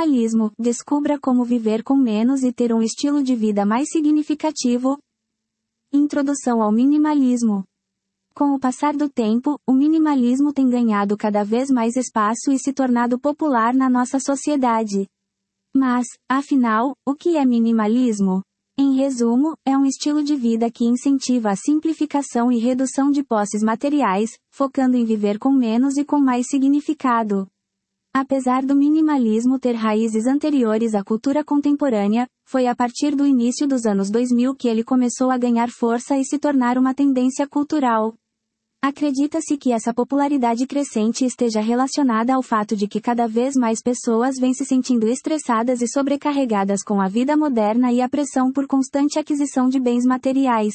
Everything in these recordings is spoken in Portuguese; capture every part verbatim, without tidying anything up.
minimalismo. Descubra como viver com menos e ter um estilo de vida mais significativo. Introdução ao minimalismo. Com o passar do tempo, o minimalismo tem ganhado cada vez mais espaço e se tornado popular na nossa sociedade. Mas, afinal, o que é minimalismo? Em resumo, é um estilo de vida que incentiva a simplificação e redução de posses materiais, focando em viver com menos e com mais significado. Apesar do minimalismo ter raízes anteriores à cultura contemporânea, foi a partir do início dos anos dois mil que ele começou a ganhar força e se tornar uma tendência cultural. Acredita-se que essa popularidade crescente esteja relacionada ao fato de que cada vez mais pessoas vêm se sentindo estressadas e sobrecarregadas com a vida moderna e a pressão por constante aquisição de bens materiais.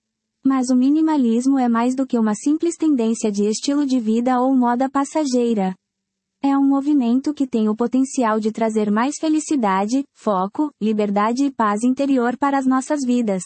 Mas o minimalismo é mais do que uma simples tendência de estilo de vida ou moda passageira. É um movimento que tem o potencial de trazer mais felicidade, foco, liberdade e paz interior para as nossas vidas.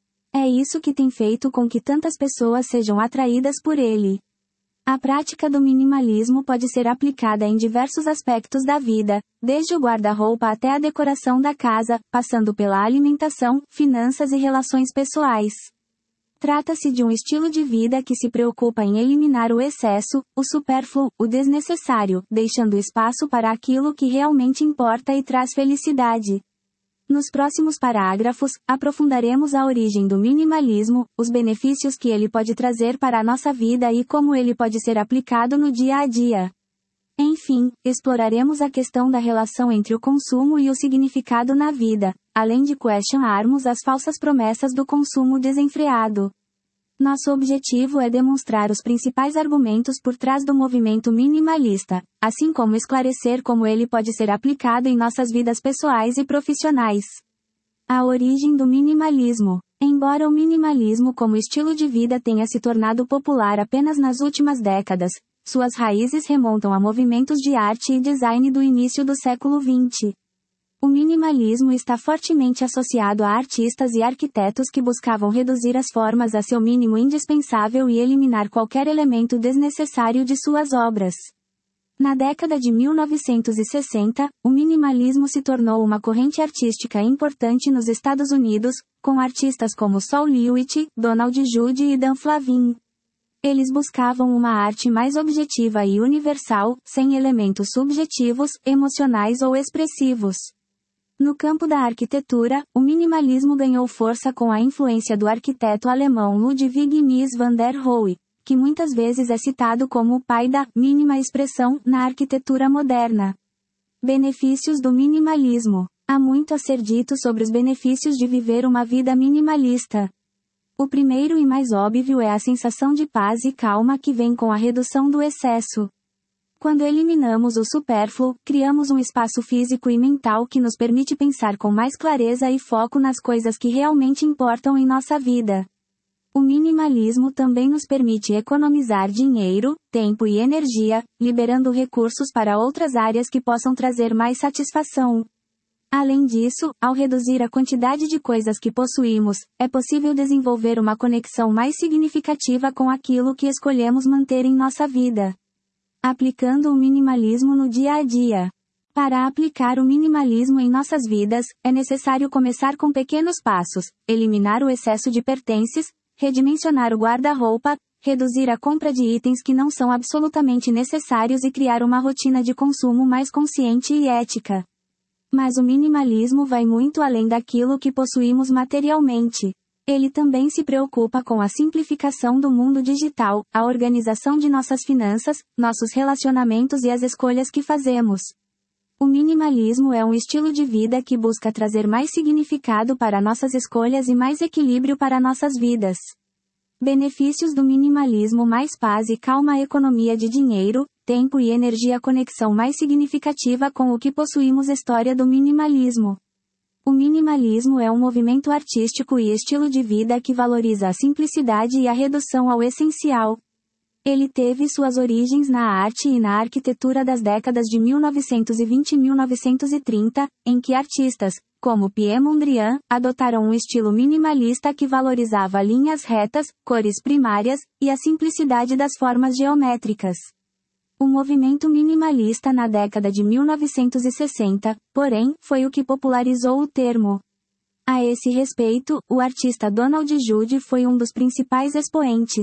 É isso que tem feito com que tantas pessoas sejam atraídas por ele. A prática do minimalismo pode ser aplicada em diversos aspectos da vida, desde o guarda-roupa até a decoração da casa, passando pela alimentação, finanças e relações pessoais. Trata-se de um estilo de vida que se preocupa em eliminar o excesso, o supérfluo, o desnecessário, deixando espaço para aquilo que realmente importa e traz felicidade. Nos próximos parágrafos, aprofundaremos a origem do minimalismo, os benefícios que ele pode trazer para a nossa vida e como ele pode ser aplicado no dia a dia. Enfim, exploraremos a questão da relação entre o consumo e o significado na vida, além de questionarmos as falsas promessas do consumo desenfreado. Nosso objetivo é demonstrar os principais argumentos por trás do movimento minimalista, assim como esclarecer como ele pode ser aplicado em nossas vidas pessoais e profissionais. A origem do minimalismo. Embora o minimalismo como estilo de vida tenha se tornado popular apenas nas últimas décadas, suas raízes remontam a movimentos de arte e design do início do século vinte. O minimalismo está fortemente associado a artistas e arquitetos que buscavam reduzir as formas a seu mínimo indispensável e eliminar qualquer elemento desnecessário de suas obras. Na década de mil novecentos e sessenta, o minimalismo se tornou uma corrente artística importante nos Estados Unidos, com artistas como Sol Lewitt, Donald Judd e Dan Flavin. Eles buscavam uma arte mais objetiva e universal, sem elementos subjetivos, emocionais ou expressivos. No campo da arquitetura, o minimalismo ganhou força com a influência do arquiteto alemão Ludwig Mies van der Rohe, que muitas vezes é citado como o pai da mínima expressão na arquitetura moderna. Benefícios do minimalismo. Há muito a ser dito sobre os benefícios de viver uma vida minimalista. O primeiro e mais óbvio é a sensação de paz e calma que vem com a redução do excesso. Quando eliminamos o supérfluo, criamos um espaço físico e mental que nos permite pensar com mais clareza e foco nas coisas que realmente importam em nossa vida. O minimalismo também nos permite economizar dinheiro, tempo e energia, liberando recursos para outras áreas que possam trazer mais satisfação. Além disso, ao reduzir a quantidade de coisas que possuímos, é possível desenvolver uma conexão mais significativa com aquilo que escolhemos manter em nossa vida. Aplicando o minimalismo no dia a dia. Para aplicar o minimalismo em nossas vidas, é necessário começar com pequenos passos, eliminar o excesso de pertences, redimensionar o guarda-roupa, reduzir a compra de itens que não são absolutamente necessários e criar uma rotina de consumo mais consciente e ética. Mas o minimalismo vai muito além daquilo que possuímos materialmente. Ele também se preocupa com a simplificação do mundo digital, a organização de nossas finanças, nossos relacionamentos e as escolhas que fazemos. O minimalismo é um estilo de vida que busca trazer mais significado para nossas escolhas e mais equilíbrio para nossas vidas. Benefícios do minimalismo: mais paz e calma, economia de dinheiro, tempo e energia, conexão mais significativa com o que possuímos. História do minimalismo. O minimalismo é um movimento artístico e estilo de vida que valoriza a simplicidade e a redução ao essencial. Ele teve suas origens na arte e na arquitetura das décadas de mil novecentos e vinte e mil novecentos e trinta, em que artistas, como Pierre Mondrian, adotaram um estilo minimalista que valorizava linhas retas, cores primárias, e a simplicidade das formas geométricas. O movimento minimalista na década de mil novecentos e sessenta, porém, foi o que popularizou o termo. A esse respeito, o artista Donald Judd foi um dos principais expoentes.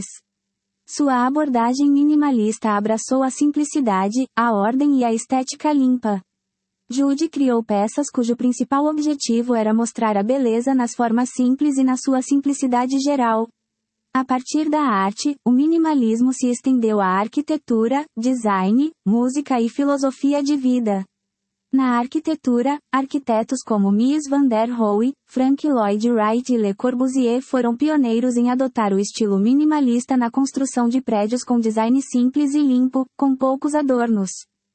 Sua abordagem minimalista abraçou a simplicidade, a ordem e a estética limpa. Judd criou peças cujo principal objetivo era mostrar a beleza nas formas simples e na sua simplicidade geral. A partir da arte, o minimalismo se estendeu à arquitetura, design, música e filosofia de vida. Na arquitetura, arquitetos como Mies van der Rohe, Frank Lloyd Wright e Le Corbusier foram pioneiros em adotar o estilo minimalista na construção de prédios com design simples e limpo, com poucos adornos.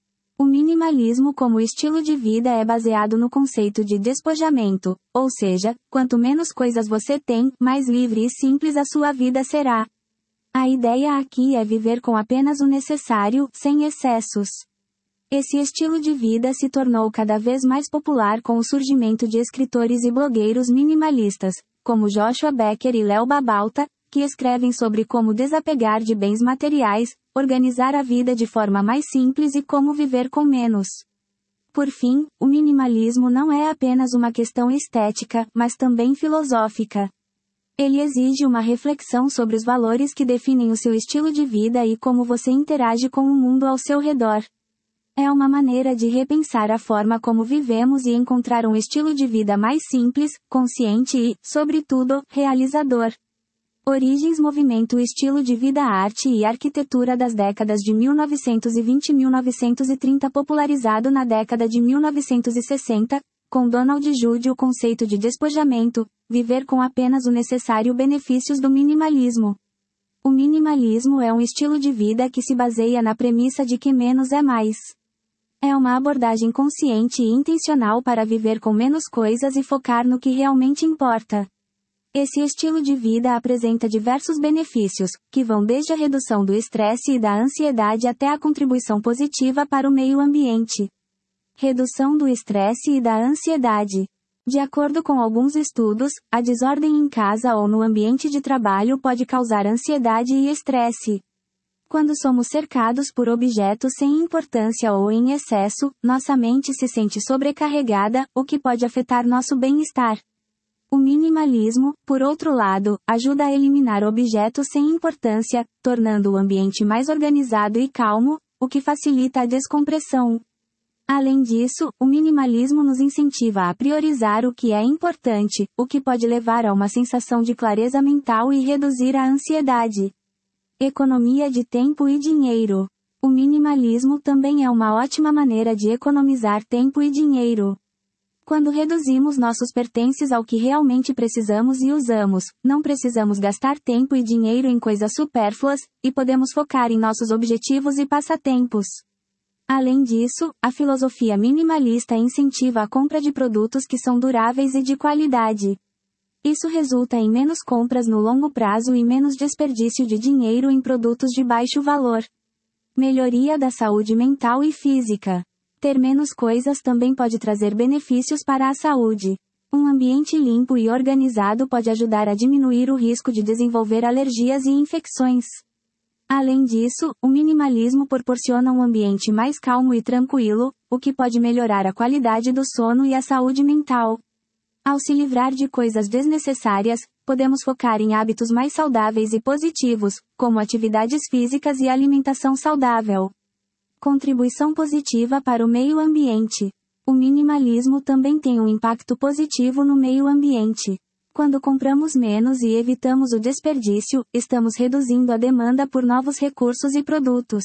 O minimalismo como estilo de vida é baseado no conceito de despojamento, ou seja, quanto menos coisas você tem, mais livre e simples a sua vida será. A ideia aqui é viver com apenas o necessário, sem excessos. Esse estilo de vida se tornou cada vez mais popular com o surgimento de escritores e blogueiros minimalistas, como Joshua Becker e Leo Babauta, que escrevem sobre como desapegar de bens materiais, organizar a vida de forma mais simples e como viver com menos. Por fim, o minimalismo não é apenas uma questão estética, mas também filosófica. Ele exige uma reflexão sobre os valores que definem o seu estilo de vida e como você interage com o mundo ao seu redor. É uma maneira de repensar a forma como vivemos e encontrar um estilo de vida mais simples, consciente e, sobretudo, realizador. Origens Movimento Estilo de Vida Arte e Arquitetura das décadas de mil novecentos e vinte e mil novecentos e trinta popularizado na década de mil novecentos e sessenta, com Donald Judd o conceito de despojamento, viver com apenas o necessário benefícios do minimalismo. O minimalismo é um estilo de vida que se baseia na premissa de que menos é mais. É uma abordagem consciente e intencional para viver com menos coisas e focar no que realmente importa. Esse estilo de vida apresenta diversos benefícios, que vão desde a redução do estresse e da ansiedade até a contribuição positiva para o meio ambiente. Redução do estresse e da ansiedade. De acordo com alguns estudos, a desordem em casa ou no ambiente de trabalho pode causar ansiedade e estresse. Quando somos cercados por objetos sem importância ou em excesso, nossa mente se sente sobrecarregada, o que pode afetar nosso bem-estar. O minimalismo, por outro lado, ajuda a eliminar objetos sem importância, tornando o ambiente mais organizado e calmo, o que facilita a descompressão. Além disso, o minimalismo nos incentiva a priorizar o que é importante, o que pode levar a uma sensação de clareza mental e reduzir a ansiedade. Economia de tempo e dinheiro. O minimalismo também é uma ótima maneira de economizar tempo e dinheiro. Quando reduzimos nossos pertences ao que realmente precisamos e usamos, não precisamos gastar tempo e dinheiro em coisas supérfluas, e podemos focar em nossos objetivos e passatempos. Além disso, a filosofia minimalista incentiva a compra de produtos que são duráveis e de qualidade. Isso resulta em menos compras no longo prazo e menos desperdício de dinheiro em produtos de baixo valor. Melhoria da saúde mental e física. Ter menos coisas também pode trazer benefícios para a saúde. Um ambiente limpo e organizado pode ajudar a diminuir o risco de desenvolver alergias e infecções. Além disso, o minimalismo proporciona um ambiente mais calmo e tranquilo, o que pode melhorar a qualidade do sono e a saúde mental. Ao se livrar de coisas desnecessárias, podemos focar em hábitos mais saudáveis e positivos, como atividades físicas e alimentação saudável. Contribuição positiva para o meio ambiente. O minimalismo também tem um impacto positivo no meio ambiente. Quando compramos menos e evitamos o desperdício, estamos reduzindo a demanda por novos recursos e produtos.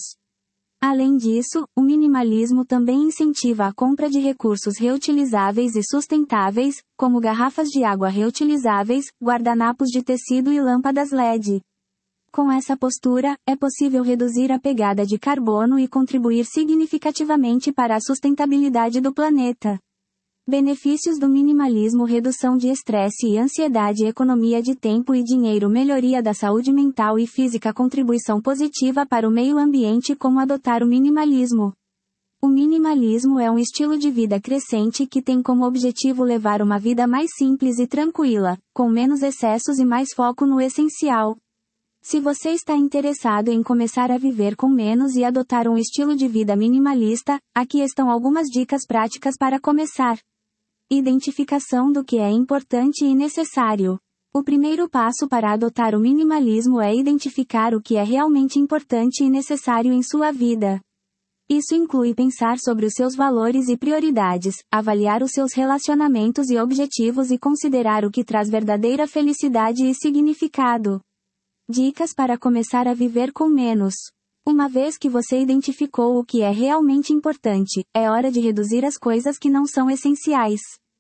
Além disso, o minimalismo também incentiva a compra de recursos reutilizáveis e sustentáveis, como garrafas de água reutilizáveis, guardanapos de tecido e lâmpadas L E D. Com essa postura, é possível reduzir a pegada de carbono e contribuir significativamente para a sustentabilidade do planeta. Benefícios do minimalismo: redução de estresse e ansiedade, economia de tempo e dinheiro, melhoria da saúde mental e física, contribuição positiva para o meio ambiente. Como adotar o minimalismo? O minimalismo é um estilo de vida crescente que tem como objetivo levar uma vida mais simples e tranquila, com menos excessos e mais foco no essencial. Se você está interessado em começar a viver com menos e adotar um estilo de vida minimalista, aqui estão algumas dicas práticas para começar. Identificação do que é importante e necessário. O primeiro passo para adotar o minimalismo é identificar o que é realmente importante e necessário em sua vida. Isso inclui pensar sobre os seus valores e prioridades, avaliar os seus relacionamentos e objetivos e considerar o que traz verdadeira felicidade e significado. Dicas para começar a viver com menos. Uma vez que você identificou o que é realmente importante, é hora de reduzir as coisas que não são essenciais.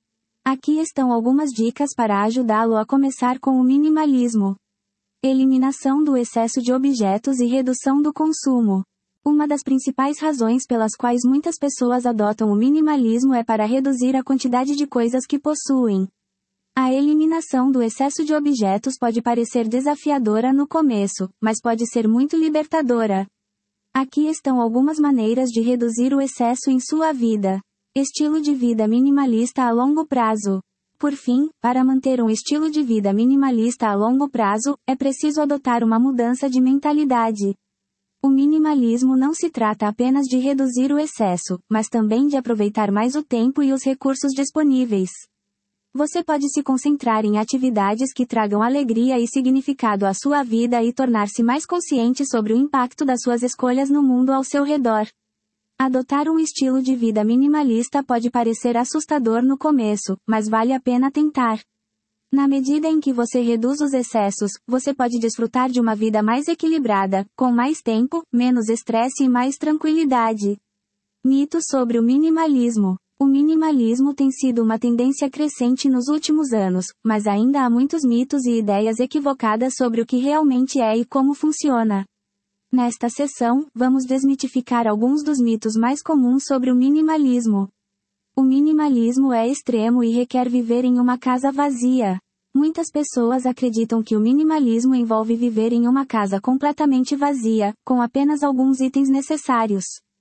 Aqui estão algumas dicas para ajudá-lo a começar com o minimalismo. Eliminação do excesso de objetos e redução do consumo. Uma das principais razões pelas quais muitas pessoas adotam o minimalismo é para reduzir a quantidade de coisas que possuem. A eliminação do excesso de objetos pode parecer desafiadora no começo, mas pode ser muito libertadora. Aqui estão algumas maneiras de reduzir o excesso em sua vida. Estilo de vida minimalista a longo prazo. Por fim, para manter um estilo de vida minimalista a longo prazo, é preciso adotar uma mudança de mentalidade. O minimalismo não se trata apenas de reduzir o excesso, mas também de aproveitar mais o tempo e os recursos disponíveis. Você pode se concentrar em atividades que tragam alegria e significado à sua vida e tornar-se mais consciente sobre o impacto das suas escolhas no mundo ao seu redor. Adotar um estilo de vida minimalista pode parecer assustador no começo, mas vale a pena tentar. Na medida em que você reduz os excessos, você pode desfrutar de uma vida mais equilibrada, com mais tempo, menos estresse e mais tranquilidade. Mitos sobre o minimalismo. O minimalismo tem sido uma tendência crescente nos últimos anos, mas ainda há muitos mitos e ideias equivocadas sobre o que realmente é e como funciona. Nesta sessão, vamos desmitificar alguns dos mitos mais comuns sobre o minimalismo. O minimalismo é extremo e requer viver em uma casa vazia. Muitas pessoas acreditam que o minimalismo envolve viver em uma casa completamente vazia, com apenas alguns itens necessários.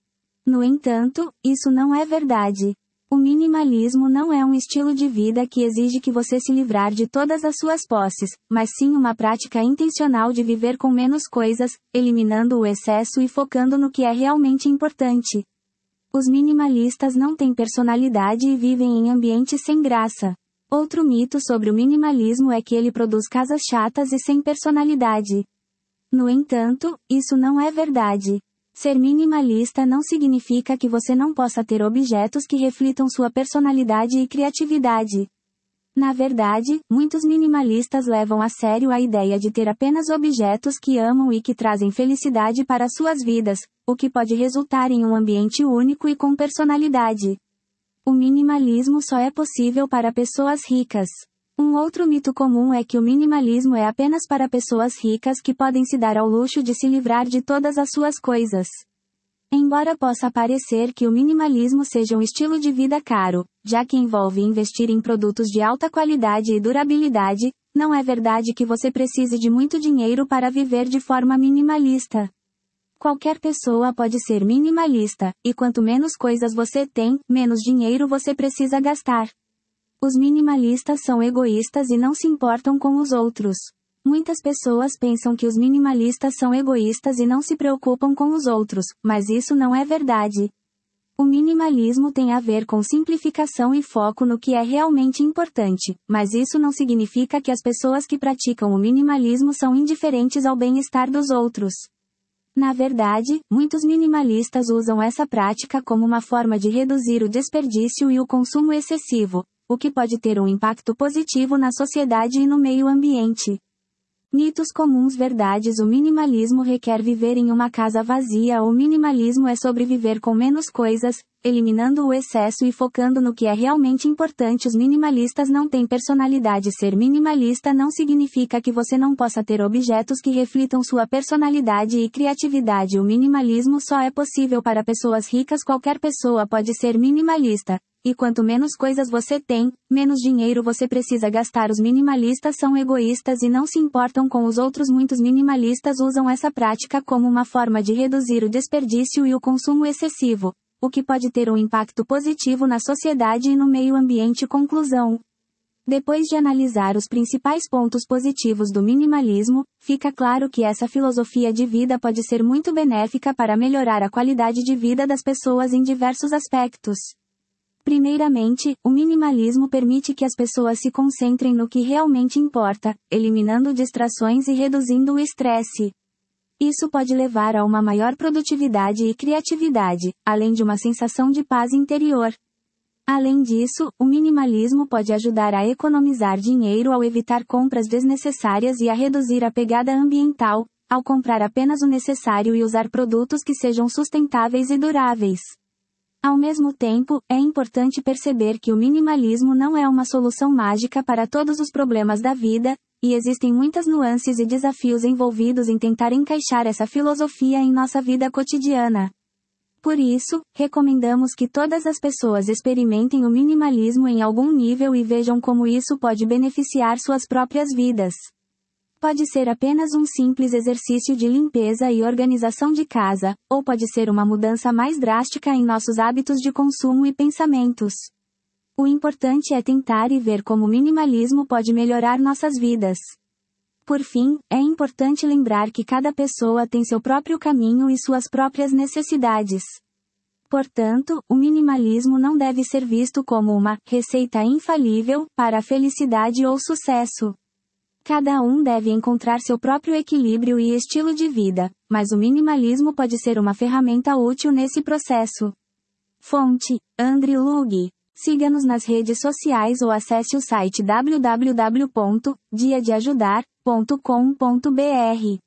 No entanto, isso não é verdade. O minimalismo não é um estilo de vida que exige que você se livrar de todas as suas posses, mas sim uma prática intencional de viver com menos coisas, eliminando o excesso e focando no que é realmente importante. Os minimalistas não têm personalidade e vivem em ambientes sem graça. Outro mito sobre o minimalismo é que ele produz casas chatas e sem personalidade. No entanto, isso não é verdade. Ser minimalista não significa que você não possa ter objetos que reflitam sua personalidade e criatividade. Na verdade, muitos minimalistas levam a sério a ideia de ter apenas objetos que amam e que trazem felicidade para suas vidas, o que pode resultar em um ambiente único e com personalidade. O minimalismo só é possível para pessoas ricas. Um outro mito comum é que o minimalismo é apenas para pessoas ricas que podem se dar ao luxo de se livrar de todas as suas coisas. Embora possa parecer que o minimalismo seja um estilo de vida caro, já que envolve investir em produtos de alta qualidade e durabilidade, não é verdade que você precise de muito dinheiro para viver de forma minimalista. Qualquer pessoa pode ser minimalista, e quanto menos coisas você tem, menos dinheiro você precisa gastar. Os minimalistas são egoístas e não se importam com os outros. Muitas pessoas pensam que os minimalistas são egoístas e não se preocupam com os outros, mas isso não é verdade. O minimalismo tem a ver com simplificação e foco no que é realmente importante, mas isso não significa que as pessoas que praticam o minimalismo são indiferentes ao bem-estar dos outros. Na verdade, muitos minimalistas usam essa prática como uma forma de reduzir o desperdício e o consumo excessivo, o que pode ter um impacto positivo na sociedade e no meio ambiente. Mitos comuns. Verdades. O minimalismo requer viver em uma casa vazia. O minimalismo é sobre viver com menos coisas, eliminando o excesso e focando no que é realmente importante. Os minimalistas não têm personalidade. Ser minimalista não significa que você não possa ter objetos que reflitam sua personalidade e criatividade. O minimalismo só é possível para pessoas ricas. Qualquer pessoa pode ser minimalista. E quanto menos coisas você tem, menos dinheiro você precisa gastar. Os minimalistas são egoístas e não se importam com os outros. Muitos minimalistas usam essa prática como uma forma de reduzir o desperdício e o consumo excessivo, o que pode ter um impacto positivo na sociedade e no meio ambiente. Conclusão: Depois de analisar os principais pontos positivos do minimalismo, fica claro que essa filosofia de vida pode ser muito benéfica para melhorar a qualidade de vida das pessoas em diversos aspectos. Primeiramente, o minimalismo permite que as pessoas se concentrem no que realmente importa, eliminando distrações e reduzindo o estresse. Isso pode levar a uma maior produtividade e criatividade, além de uma sensação de paz interior. Além disso, o minimalismo pode ajudar a economizar dinheiro ao evitar compras desnecessárias e a reduzir a pegada ambiental, ao comprar apenas o necessário e usar produtos que sejam sustentáveis e duráveis. Ao mesmo tempo, é importante perceber que o minimalismo não é uma solução mágica para todos os problemas da vida, e existem muitas nuances e desafios envolvidos em tentar encaixar essa filosofia em nossa vida cotidiana. Por isso, recomendamos que todas as pessoas experimentem o minimalismo em algum nível e vejam como isso pode beneficiar suas próprias vidas. Pode ser apenas um simples exercício de limpeza e organização de casa, ou pode ser uma mudança mais drástica em nossos hábitos de consumo e pensamentos. O importante é tentar e ver como o minimalismo pode melhorar nossas vidas. Por fim, é importante lembrar que cada pessoa tem seu próprio caminho e suas próprias necessidades. Portanto, o minimalismo não deve ser visto como uma receita infalível para a felicidade ou sucesso. Cada um deve encontrar seu próprio equilíbrio e estilo de vida, mas o minimalismo pode ser uma ferramenta útil nesse processo. Fonte: Andrew Lug. Siga-nos nas redes sociais ou acesse o site w w w ponto dia de ajudar ponto com ponto b r.